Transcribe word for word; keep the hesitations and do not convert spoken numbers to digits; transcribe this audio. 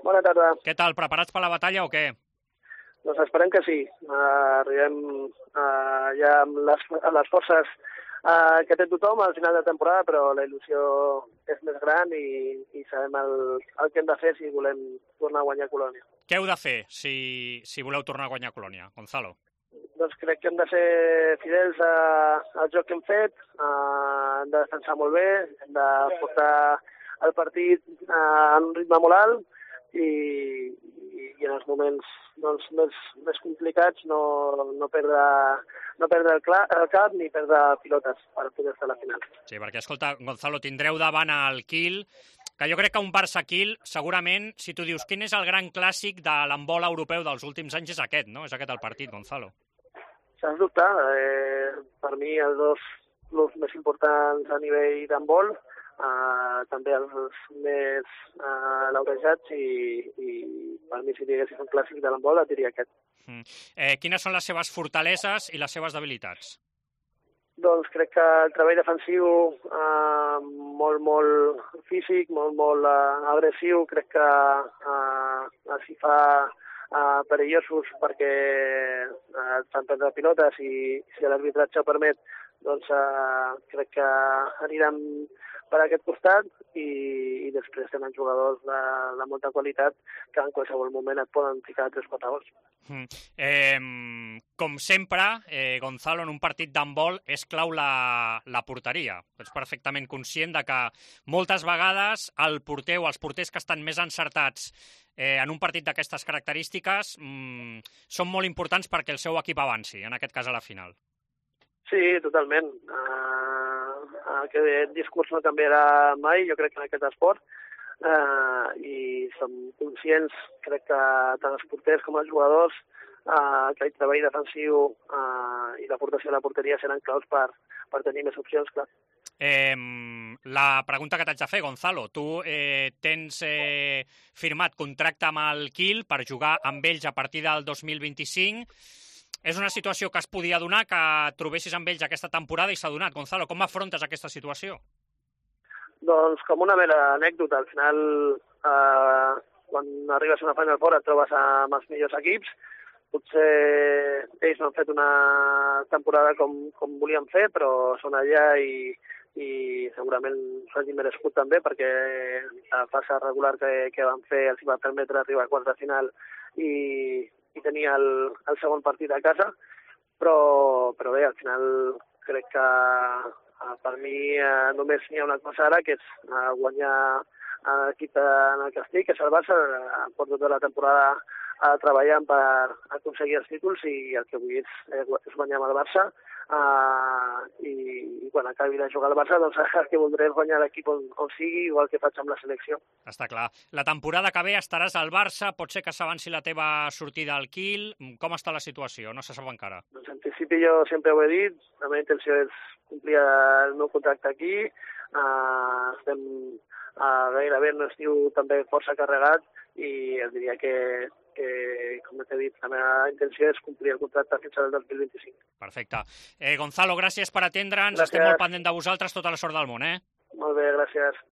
Bona tarda. Què tal, preparats per la batalla o què? Doncs esperem que sí. Uh, arribem uh, ja amb les, les forces uh, que té tothom al final de temporada, però la il·lusió és més gran i, i sabem el, el que hem de fer si volem tornar a guanyar Colònia. Què heu de fer si, si voleu tornar a guanyar Colònia, Gonzalo? Doncs crec que hem de ser fidels a, al joc que hem fet, uh, hem de defensar molt bé, hem de portar el partit uh, en un ritme molt alt, i, i, i en els moments doncs, més, més complicats no, no perdre, no perdre el, clar, el cap ni perdre pilotes per poder estar a la final. Sí, perquè, escolta, Gonzalo, tindreu davant el Kiel, que jo crec que un Barça-Kiel, segurament, si tu dius quin és el gran clàssic de l'handbol europeu dels últims anys, és aquest, no? És aquest el partit, Gonzalo. Sens dubte, eh, per mi els dos clubs més importants a nivell d'handbol, Uh, també els més uh, laurejats i, i per mi si diguessis un clàssic de l'handbol et diria aquest. Mm. Eh, quines són les seves fortaleses i les seves debilitats? Doncs crec que el treball defensiu uh, molt, molt físic, molt, molt uh, agressiu, crec que uh, s'hi fa uh, perillosos perquè uh, et fan perdre pilotes i si l'arbitratge ho permet, doncs uh, crec que anirem per aquest costat i, i després tenen jugadors de, de molta qualitat que en qualsevol moment et poden ficar tres o quatre gols. Mm. Eh, com sempre, eh, Gonzalo, en un partit d'handbol és clau la, la porteria. Ets perfectament conscient de que moltes vegades el porter o els porters que estan més encertats eh, en un partit d'aquestes característiques mm, són molt importants perquè el seu equip avanci, en aquest cas a la final. Sí, totalment. Uh... Aquest discurs no canviarà mai, jo crec que en aquest esport, eh, i som conscients, crec que tant els porters com els jugadors, eh, que el treball defensiu eh, i l'aportació a la porteria seran claus per, per tenir més opcions, clar. Eh, la pregunta que t'haig de fer, Gonzalo, tu eh, tens eh, firmat contracte amb el Kiel per jugar amb ells a partir del dos mil vint-i-cinc. És una situació que es podia donar, que et trobessis amb ells aquesta temporada i s'ha donat. Gonzalo, com afrontes aquesta situació? Doncs com una mera anècdota. Al final, eh, quan arribes a una Final Four et trobes amb els millors equips. Potser ells no han fet una temporada com, com volien fer, però són allà i, i segurament s'hagin merescut també perquè la fase regular que, que van fer els va permetre arribar a quarts de final i i tenia el, el segon partit a casa, però, però bé, al final crec que uh, per mi uh, només n'hi ha una cosa ara, que és uh, guanyar l'equip en el que estic, que és el Barça. Uh, porto tota la temporada uh, treballant per aconseguir els títols i el que vull és, és guanyar amb el Barça. Uh, i, i quan acabi de jugar al Barça doncs el que voldré és guanyar l'equip on, on sigui, igual que faig amb la selecció. Està clar. La temporada que ve estaràs al Barça, pot ser que s'avanci la teva sortida al Kiel. Com està la situació? No se sap encara. Doncs en principi jo sempre ho he dit, la meva intenció és complir el meu contracte aquí, uh, estem uh, gairebé en un estiu també força carregat i et diria que que, com t'he dit, la meva intenció és complir el contracte fins al dos mil vint-i-cinc. Perfecte. Eh, Gonzalo, gràcies per atendre'ns. Estem molt pendent de vosaltres. Tota la sort del món, eh? Molt bé, gràcies.